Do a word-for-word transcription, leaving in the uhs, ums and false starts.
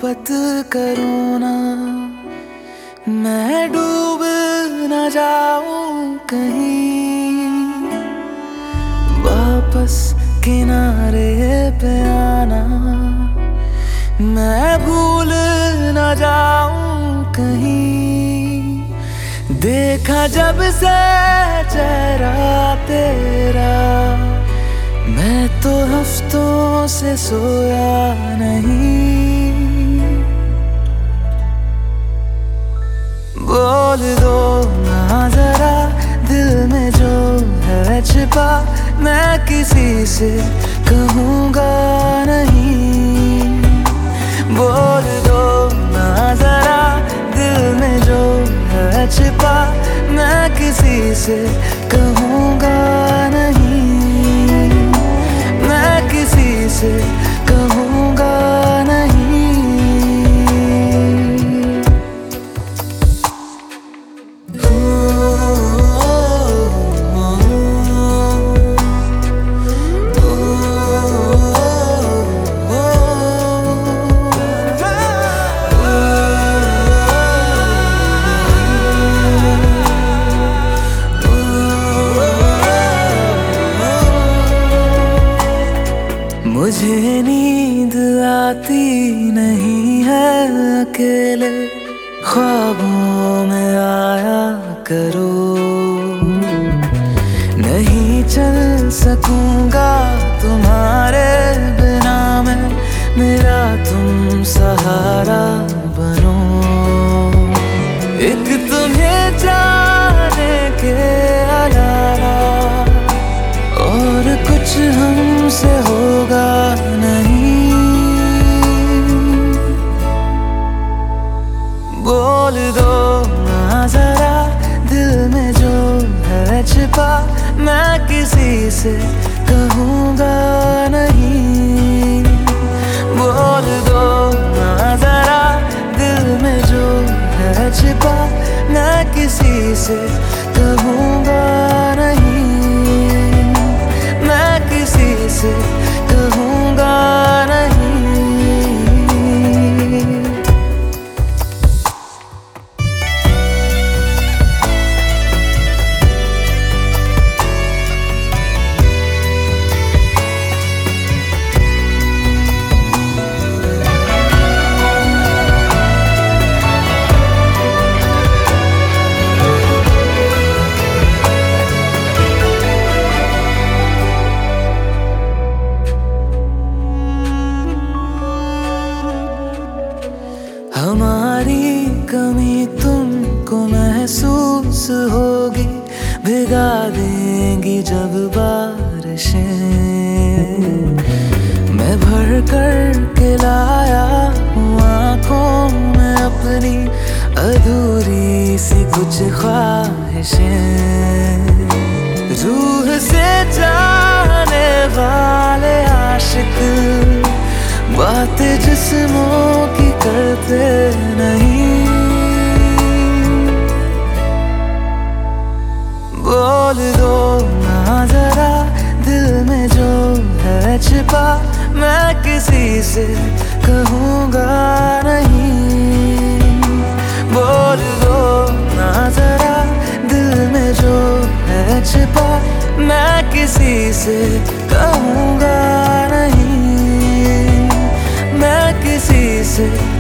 मोहब्बत करूँ ना, मैं डूब न जाऊं कहीं, वापस किनारे पे आना, मैं भूल न जाऊं कहीं। देखा जब से चेहरा तेरा, मैं तो हफ्तों से सोया नहीं। बोल दो ना जरा दिल में जो है छिपा, मैं किसी से कहूँगा नहीं। बोल दो ना जरा दिल में जो है छिपा, मैं किसी से कहूँगा नहीं, मैं किसी से कहूँगा नहीं। मुझे नींद आती नहीं है अकेले, ख्वाबों में आया करो। नहीं चल सकूंगा तुम्हारे बिना मैं, मेरा तुम सहारा बनो। एक तुम्हें जाने के अलावा और कुछ हमसे होगा नहीं। बोल दो ना जरा दिल में जो है छिपा, मैं किसी से कहूँगा नहीं। बोल दो ना जरा दिल में जो है छिपा, मैं किसी से कहूँगा नहीं, मैं किसी से कहूँगा नहीं। हमारी कमी तुमको महसूस होगी, भिगा देंगी जब बारिशें। मैं भर कर के लाया हूँ आँखों में अपनी अधूरी सी कुछ ख्वाहिशें। रूह से जाने वाले आशिक बातें जिस्मों की करते नहीं। बोल दो ना जरा दिल में जो है छिपा, मैं किसी से कहूँगा नहीं। बोल दो ना जरा दिल में जो है छिपा, मैं किसी से कहूँगा नहीं, मैं किसी से